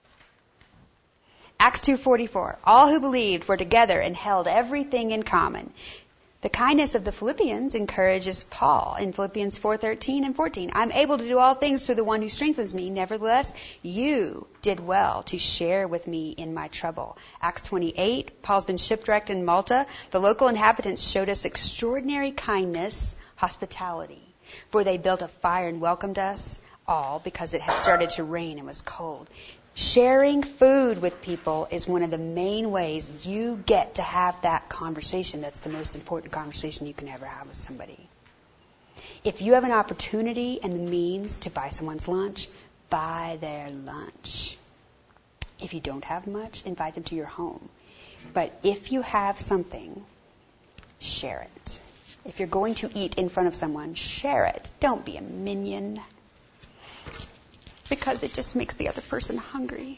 Acts two forty-four. All who believed were together and held everything in common. The kindness of the Philippians encourages Paul in Philippians four thirteen and fourteen. I'm able to do all things through the one who strengthens me. Nevertheless, you did well to share with me in my trouble. Acts twenty-eight. Paul's been shipwrecked in Malta. The local inhabitants showed us extraordinary kindness, hospitality. For they built a fire and welcomed us all because it had started to rain and was cold. Sharing food with people is one of the main ways you get to have that conversation. That's the most important conversation you can ever have with somebody. If you have an opportunity and the means to buy someone's lunch, buy their lunch. If you don't have much, invite them to your home. But if you have something, share it. If you're going to eat in front of someone, share it. Don't be a minion. Because it just makes the other person hungry.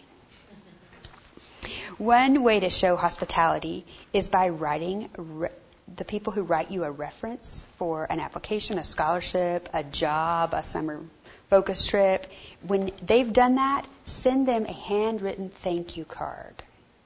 One way to show hospitality is by writing re- the people who write you a reference for an application, a scholarship, a job, a summer focus trip. When they've done that, send them a handwritten thank you card.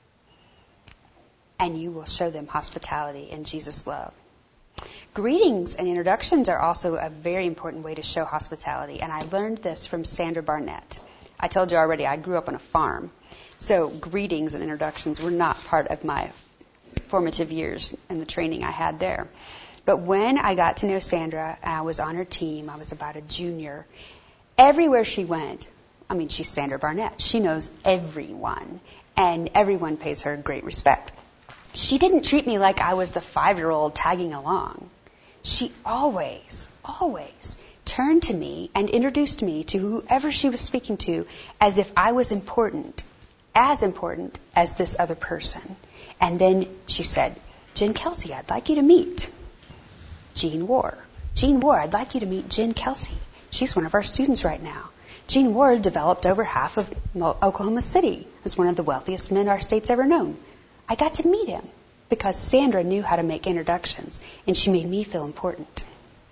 And you will show them hospitality and Jesus' love. Greetings and introductions are also a very important way to show hospitality, and I learned this from Sandra Barnett. I told you already, I grew up on a farm, so greetings and introductions were not part of my formative years and the training I had there. But when I got to know Sandra, and I was on her team, I was about a junior, everywhere she went, I mean, she's Sandra Barnett, she knows everyone, and everyone pays her great respect. She didn't treat me like I was the five-year-old tagging along. She always, always turned to me and introduced me to whoever she was speaking to as if I was important, as important as this other person. And then she said, Jen Kelsey, I'd like you to meet Jean Ward. Jean Ward, I'd like you to meet Jen Kelsey. She's one of our students right now. Jean Ward developed over half of Oklahoma City as one of the wealthiest men our state's ever known. I got to meet him because Sandra knew how to make introductions, and she made me feel important.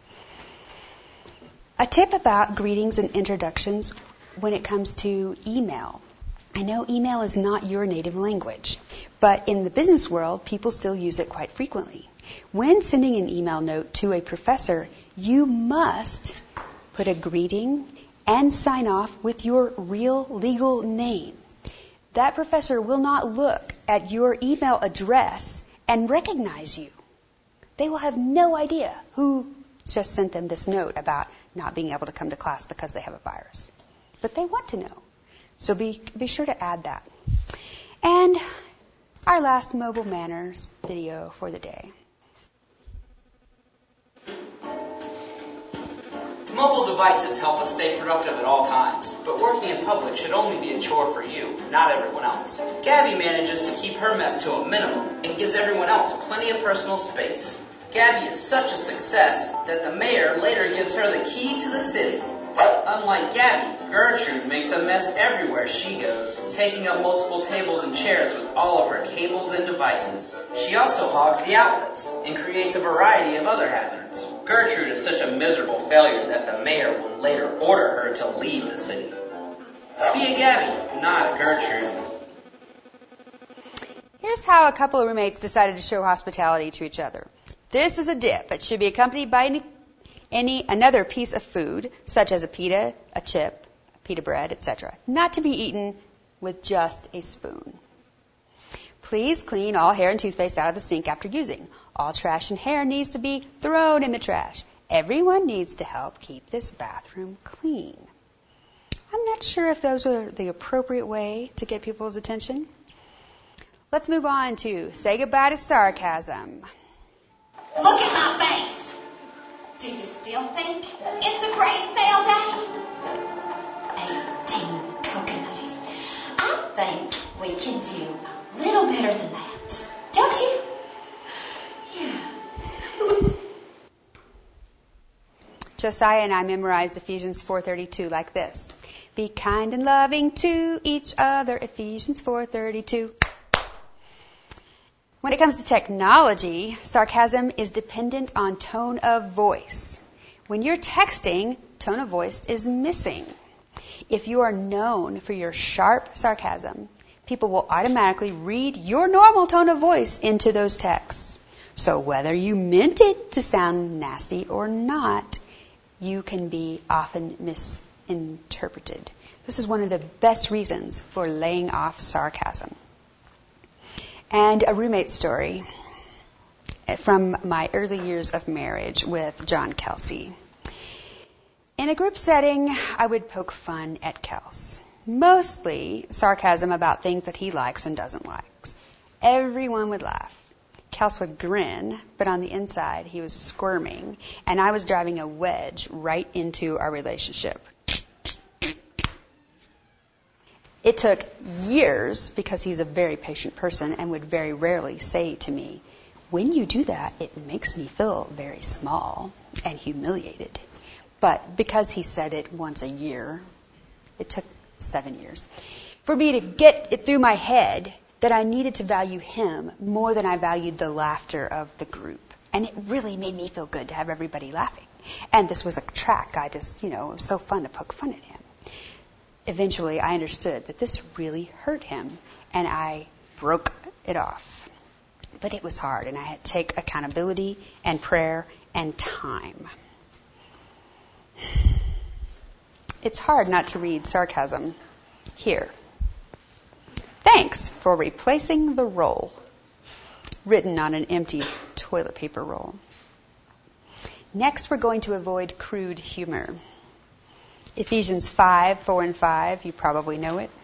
A tip about greetings and introductions when it comes to email. I know email is not your native language, but in the business world, people still use it quite frequently. When sending an email note to a professor, you must put a greeting and sign off with your real legal name. That professor will not look at your email address and recognize you. They will have no idea who just sent them this note about not being able to come to class because they have a virus. But they want to know. So be, be sure to add that. And our last mobile manners video for the day. Mobile devices help us stay productive at all times, but working in public should only be a chore for you, not everyone else. Gabby manages to keep her mess to a minimum and gives everyone else plenty of personal space. Gabby is such a success that the mayor later gives her the key to the city. Unlike Gabby, Gertrude makes a mess everywhere she goes, taking up multiple tables and chairs with all of her cables and devices. She also hogs the outlets and creates a variety of other hazards. Gertrude is such a miserable failure that the mayor will later order her to leave the city. Be a Gabby, not a Gertrude. Here's how a couple of roommates decided to show hospitality to each other. This is a dip. It should be accompanied by any, any another piece of food, such as a pita, a chip, pita bread, et cetera. Not to be eaten with just a spoon. Please clean all hair and toothpaste out of the sink after using. All trash and hair needs to be thrown in the trash. Everyone needs to help keep this bathroom clean. I'm not sure if those are the appropriate way to get people's attention. Let's move on to say goodbye to sarcasm. Look at my face. Do you still think it's a great sale day? Eighteen coconuts. I think we can do a little better than that. Don't you? Yeah. Josiah and I memorized Ephesians four thirty-two like this. Be kind and loving to each other. Ephesians four thirty-two. When it comes to technology, sarcasm is dependent on tone of voice. When you're texting, tone of voice is missing. If you are known for your sharp sarcasm, people will automatically read your normal tone of voice into those texts. So whether you meant it to sound nasty or not, you can be often misinterpreted. This is one of the best reasons for laying off sarcasm. And a roommate story from my early years of marriage with John Kelsey. In a group setting, I would poke fun at Kels. Mostly sarcasm about things that he likes and doesn't like. Everyone would laugh. Kels would grin, but on the inside he was squirming, and I was driving a wedge right into our relationship. It took years, because he's a very patient person and would very rarely say to me, "When you do that, it makes me feel very small and humiliated." But because he said it once a year, it took seven years for me to get it through my head that I needed to value him more than I valued the laughter of the group. And it really made me feel good to have everybody laughing. And this was a track. I just, you know, it was so fun to poke fun at him. Eventually, I understood that this really hurt him, and I broke it off. But it was hard, and I had to take accountability and prayer and time. It's hard not to read sarcasm here. Thanks for replacing the roll. Written on an empty toilet paper roll. Next, we're going to avoid crude humor. Ephesians five, four and five, you probably know it.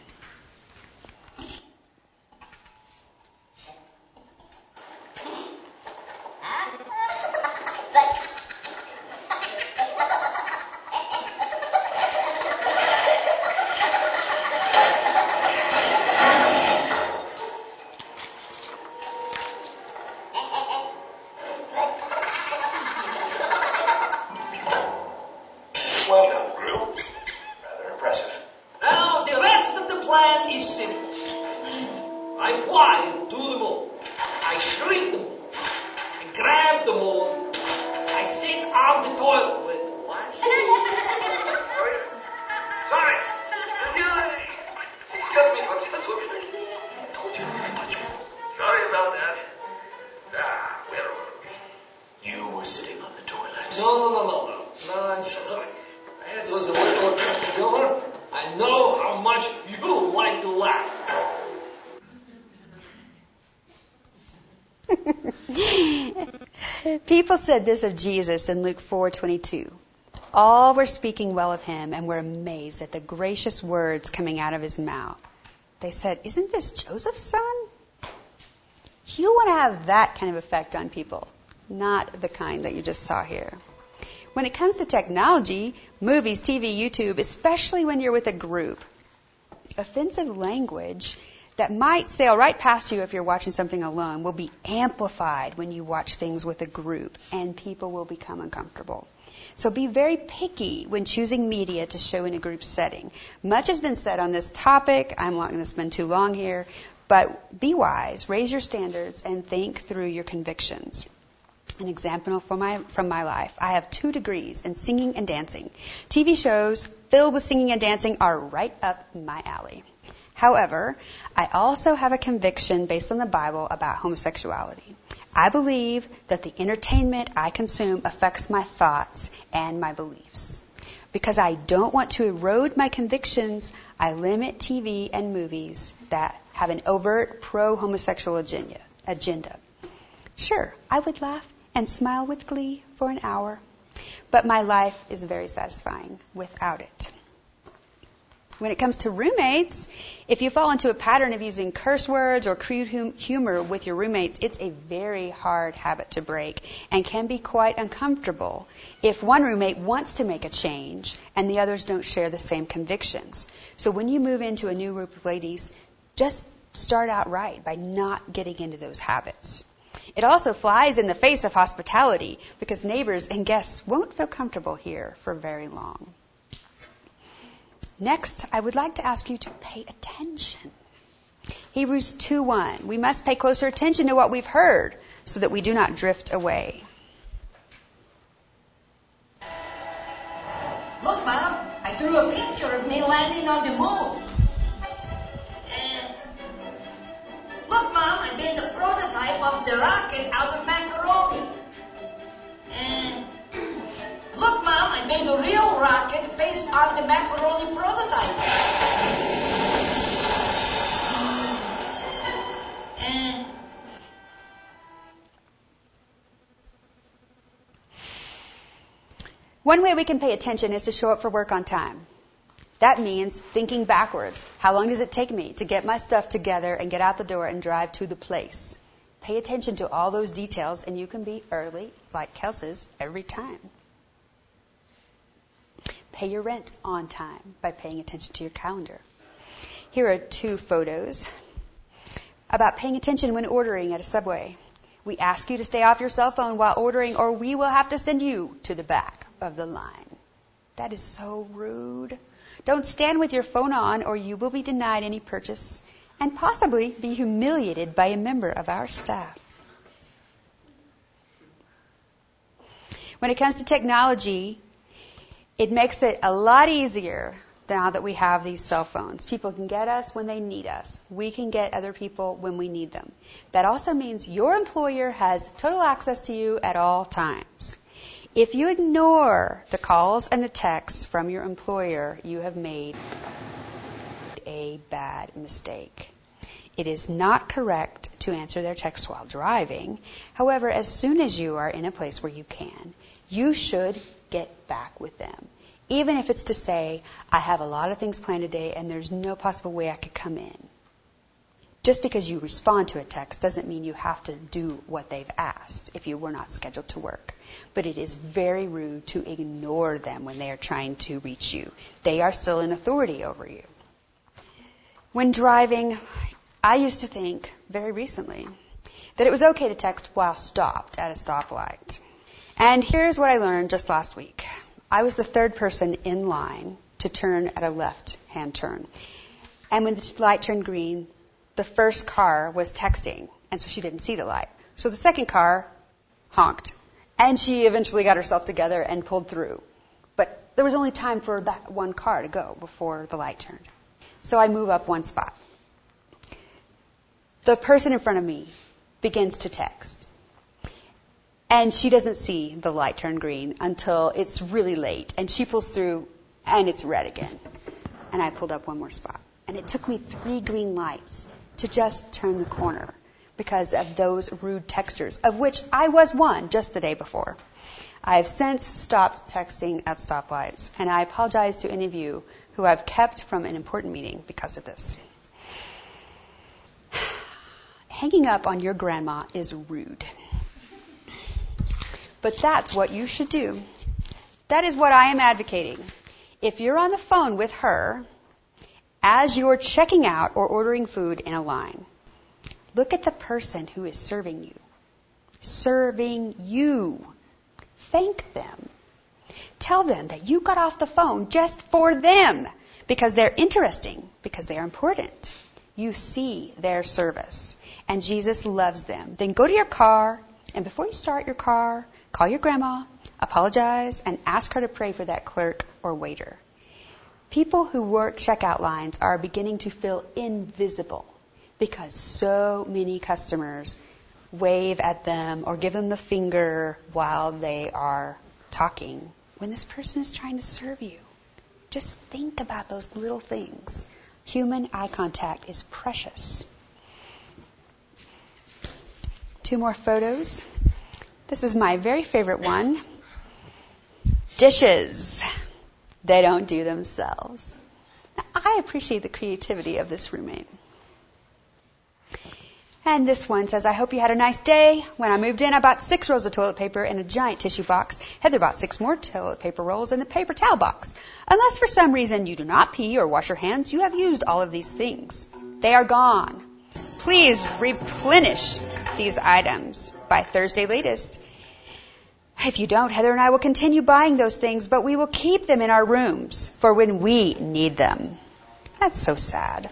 Well done, Gru. Rather impressive. Now, the rest of the plan is simple. I fly to the moon. I shrink the moon. I grab the moon. I sit on the toilet with... What? Sorry? Sorry! Excuse me for just looking. I told you not to touch me. Sorry about that. Ah, where were we? You were sitting on the toilet. No, no, no, no, no. No, I'm sorry. It was a little attempt to humor. I know how much you like to laugh. People said this of Jesus in Luke four twenty-two. All were speaking well of him and were amazed at the gracious words coming out of his mouth. They said, "Isn't this Joseph's son?" You want to have that kind of effect on people, not the kind that you just saw here. When it comes to technology, movies, T V, YouTube, especially when you're with a group, offensive language that might sail right past you if you're watching something alone will be amplified when you watch things with a group, and people will become uncomfortable. So be very picky when choosing media to show in a group setting. Much has been said on this topic. I'm not going to spend too long here, but be wise, raise your standards, and think through your convictions. An example from my, from my life. I have two degrees in singing and dancing. T V shows filled with singing and dancing are right up my alley. However, I also have a conviction based on the Bible about homosexuality. I believe that the entertainment I consume affects my thoughts and my beliefs. Because I don't want to erode my convictions, I limit T V and movies that have an overt pro-homosexual agenda. agenda. Sure, I would laugh and smile with glee for an hour, but my life is very satisfying without it. When it comes to roommates, if you fall into a pattern of using curse words or crude hum- humor with your roommates, it's a very hard habit to break and can be quite uncomfortable if one roommate wants to make a change and the others don't share the same convictions. So when you move into a new group of ladies, just start out right by not getting into those habits. It also flies in the face of hospitality because neighbors and guests won't feel comfortable here for very long. Next, I would like to ask you to pay attention. Hebrews two one. We must pay closer attention to what we've heard so that we do not drift away. Look, Mom, I drew a picture of me landing on the moon. And look, Mom, I made the prototype of the rocket out of macaroni. And look, Mom, I made a real rocket based on the macaroni prototype. And one way we can pay attention is to show up for work on time. That means thinking backwards. How long does it take me to get my stuff together and get out the door and drive to the place? Pay attention to all those details and you can be early, like Kelsey's, every time. Pay your rent on time by paying attention to your calendar. Here are two photos about paying attention when ordering at a Subway. We ask you to stay off your cell phone while ordering or we will have to send you to the back of the line. That is so rude. Don't stand with your phone on or you will be denied any purchase and possibly be humiliated by a member of our staff. When it comes to technology, it makes it a lot easier now that we have these cell phones. People can get us when they need us. We can get other people when we need them. That also means your employer has total access to you at all times. If you ignore the calls and the texts from your employer, you have made a bad mistake. It is not correct to answer their texts while driving. However, as soon as you are in a place where you can, you should get back with them. Even if it's to say, I have a lot of things planned today and there's no possible way I could come in. Just because you respond to a text doesn't mean you have to do what they've asked if you were not scheduled to work. But it is very rude to ignore them when they are trying to reach you. They are still in authority over you. When driving, I used to think, very recently, that it was okay to text while stopped at a stoplight. And here's what I learned just last week. I was the third person in line to turn at a left-hand turn. And when the light turned green, the first car was texting, and so she didn't see the light. So the second car honked, and she eventually got herself together and pulled through. But there was only time for that one car to go before the light turned. So I move up one spot. The person in front of me begins to text. And she doesn't see the light turn green until it's really late. And she pulls through, and it's red again. And I pulled up one more spot. And it took me three green lights to just turn the corner because of those rude texters, of which I was one just the day before. I have since stopped texting at stoplights, and I apologize to any of you who I've kept from an important meeting because of this. Hanging up on your grandma is rude. But that's what you should do. That is what I am advocating. If you're on the phone with her as you're checking out or ordering food in a line, look at the person who is serving you. Serving you. Thank them. Tell them that you got off the phone just for them because they're interesting, because they're important. You see their service, and Jesus loves them. Then go to your car, and before you start your car, call your grandma, apologize, and ask her to pray for that clerk or waiter. People who work checkout lines are beginning to feel invisible because so many customers wave at them or give them the finger while they are talking when this person is trying to serve you. Just think about those little things. Human eye contact is precious. Two more photos. This is my very favorite one. Dishes. They don't do themselves. Now, I appreciate the creativity of this roommate. And this one says, I hope you had a nice day. When I moved in, I bought six rolls of toilet paper and a giant tissue box. Heather bought six more toilet paper rolls in the paper towel box. Unless for some reason you do not pee or wash your hands, you have used all of these things. They are gone. Please replenish these items by Thursday latest. If you don't, Heather and I will continue buying those things, but we will keep them in our rooms for when we need them. That's so sad.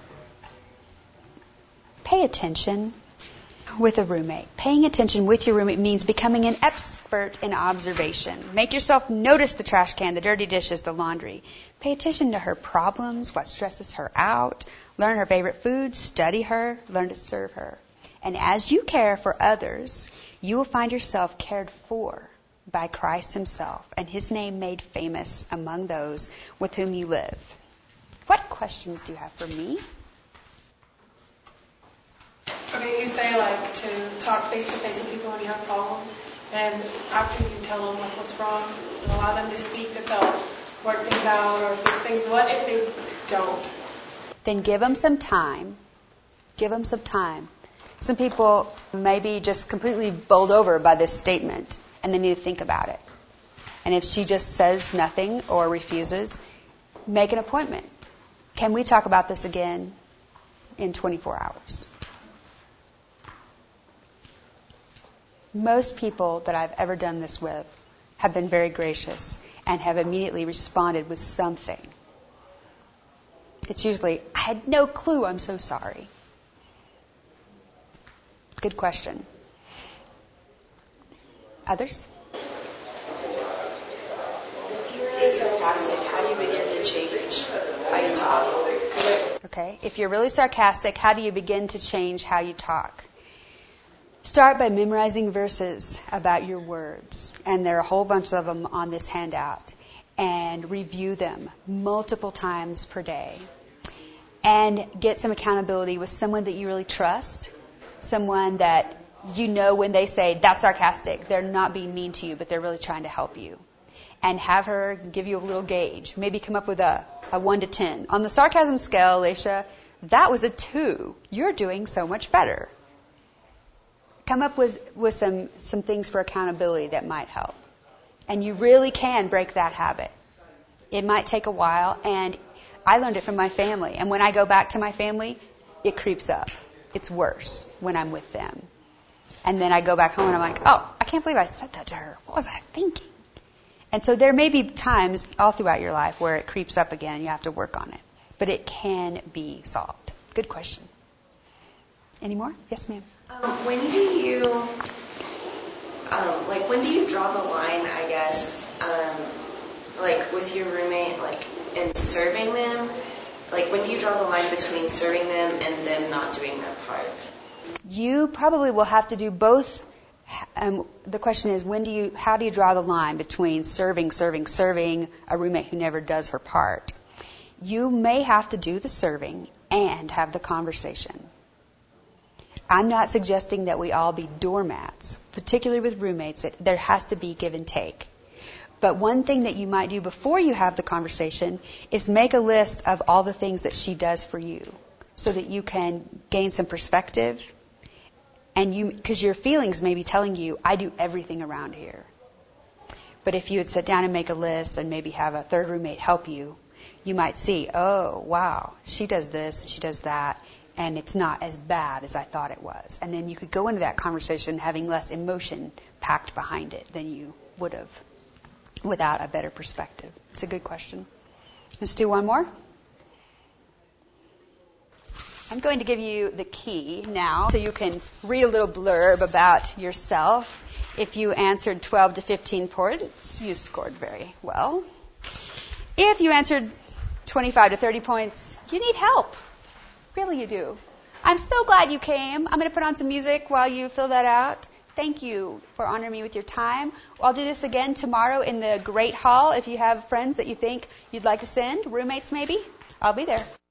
Pay attention with a roommate. Paying attention with your roommate means becoming an expert in observation. Make yourself notice the trash can, the dirty dishes, the laundry. Pay attention to her problems, what stresses her out. Learn her favorite foods, study her, learn to serve her. And as you care for others, you will find yourself cared for by Christ himself and his name made famous among those with whom you live. What questions do you have for me? Okay, you say like to talk face to face with people when you have a problem, and after you tell them like what's wrong and allow them to speak, that they'll work things out or fix things. What if they don't? Then give them some time. Give them some time. Some people may be just completely bowled over by this statement, and they need to think about it. And if she just says nothing or refuses, make an appointment. Can we talk about this again in twenty-four hours? Most people that I've ever done this with have been very gracious and have immediately responded with something. It's usually, I had no clue, I'm so sorry. Good question. Others? If you're really sarcastic, how do you begin to change how you talk? Okay. If you're really sarcastic, how do you begin to change how you talk? Start by memorizing verses about your words, and there are a whole bunch of them on this handout, and review them multiple times per day. And get some accountability with someone that you really trust, someone that you know when they say, that's sarcastic, they're not being mean to you, but they're really trying to help you. And have her give you a little gauge. Maybe come up with a, a one to ten. On the sarcasm scale, Alicia, that was a two. You're doing so much better. Come up with, with some, some things for accountability that might help. And you really can break that habit. It might take a while, and I learned it from my family. And when I go back to my family, it creeps up. It's worse when I'm with them. And then I go back home and I'm like, oh, I can't believe I said that to her. What was I thinking? And so there may be times all throughout your life where it creeps up again and you have to work on it. But it can be solved. Good question. Any more? Yes, ma'am. Um, when do you, um, like, when do you draw the line, I guess, um, like, with your roommate, like, in serving them? Like, when do you draw the line between serving them and them not doing their part? You probably will have to do both. Um, the question is, when do you, how do you draw the line between serving, serving, serving a roommate who never does her part? You may have to do the serving and have the conversation. I'm not suggesting that we all be doormats, particularly with roommates. It, there has to be give and take. But one thing that you might do before you have the conversation is make a list of all the things that she does for you so that you can gain some perspective. And you, because your feelings may be telling you, I do everything around here. But if you would sit down and make a list and maybe have a third roommate help you, you might see, oh, wow, she does this, she does that, and it's not as bad as I thought it was. And then you could go into that conversation having less emotion packed behind it than you would have without a better perspective. It's a good question. Let's do one more. I'm going to give you the key now so you can read a little blurb about yourself. If you answered twelve to fifteen points, you scored very well. If you answered twenty-five to thirty points, you need help. Really, you do. I'm so glad you came. I'm going to put on some music while you fill that out. Thank you for honoring me with your time. I'll do this again tomorrow in the Great Hall. If you have friends that you think you'd like to send, roommates maybe, I'll be there.